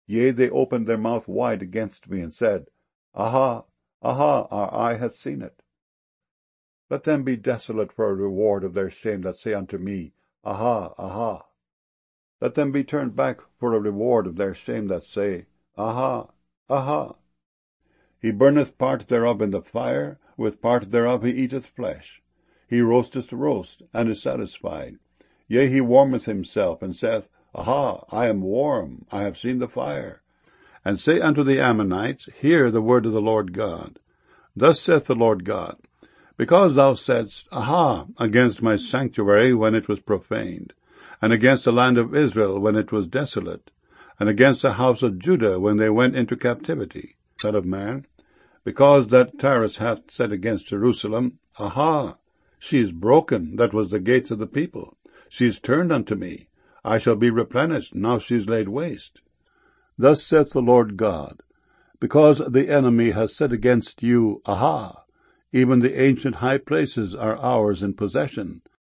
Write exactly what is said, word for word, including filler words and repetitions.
Yea, they opened their mouth wide against me, and said, Aha, aha, our eye hath seen it. Let them be desolate for a reward of their shame that say unto me, Aha, aha. Let them be turned back for a reward of their shame that say, Aha, aha. He burneth part thereof in the fire, with part thereof he eateth flesh. He roasteth roast, and is satisfied. Yea, he warmeth himself, and saith, Aha, I am warm, I have seen the fire. And say unto the Ammonites, Hear the word of the Lord God. Thus saith the Lord God, Because thou saidst, Aha, against my sanctuary when it was profaned, and against the land of Israel when it was desolate, and against the house of Judah when they went into captivity. Son of man, because that Tyrus hath said against Jerusalem, Aha, she is broken, that was the gates of the people. She is turned unto me. I shall be replenished, now she is laid waste. Thus saith the Lord God, Because the enemy has said against you, Aha, even the ancient high places are ours in possession.